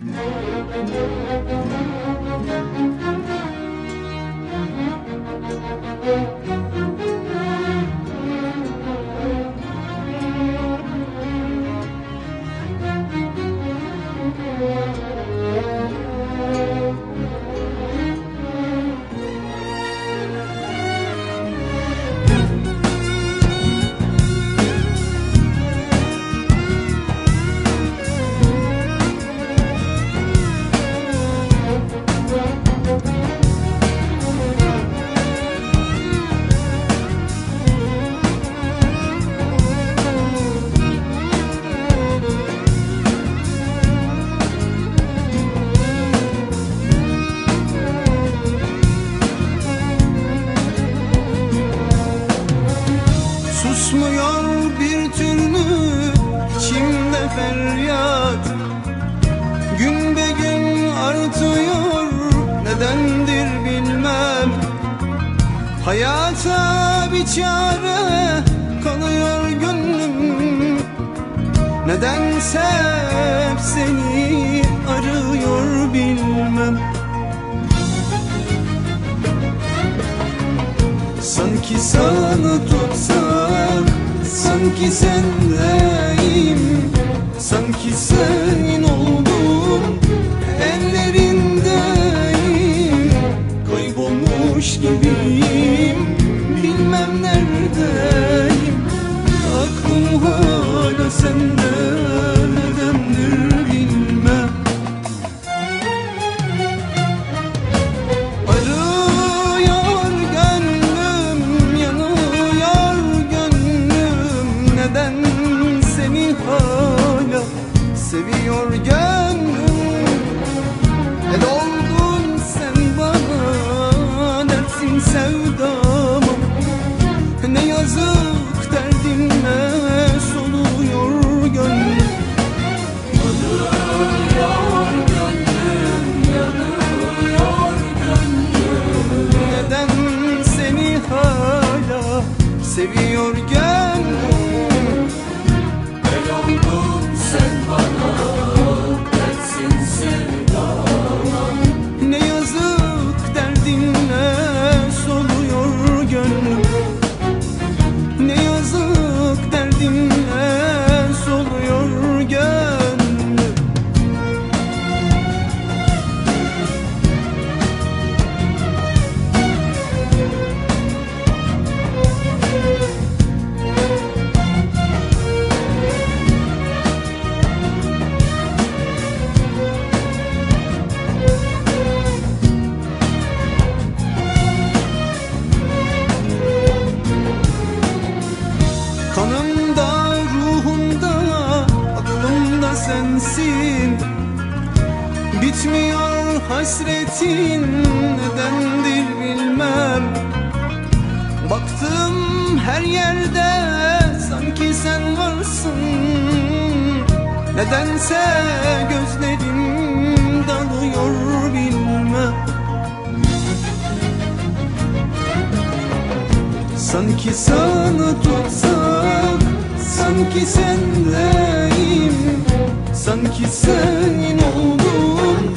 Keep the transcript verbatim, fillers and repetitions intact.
Susmuyor bir türlü içimde feryat, gün be gün artıyor, nedendir bilmem. Hayata bir çare kalıyor gönlüm, nedense hep seni arıyor bilmem. Sanki sana tutsak, sanki sendeyim, sanki senin oldum, ellerindeyim. Kaybolmuş gibiyim, bilmem neredeyim. Aklım hala sende, nedendir bilmem. Seviyor gönlüm, el oldun sen bana, dersin sevdama. Ne yazık derdinle soluyor gönlüm. Yanıyor gönlüm, yanıyor gönlüm. Neden seni hala seviyor gönlüm? El oldun sen bana, dersin sevdama. Ne yazık derdinle soluyor gönlüm. Ne yazık derdinle soluyor gönlüm. Kanımda, ruhumda, aklımda sensin. Bitmiyor hasretin, nedendir bilmem. Baktım her yerde, sanki sen varsın. Nedense gözlerim dalıyor bilmem. Sanki sana tutsak, sanki sendeyim, sanki senin oldum,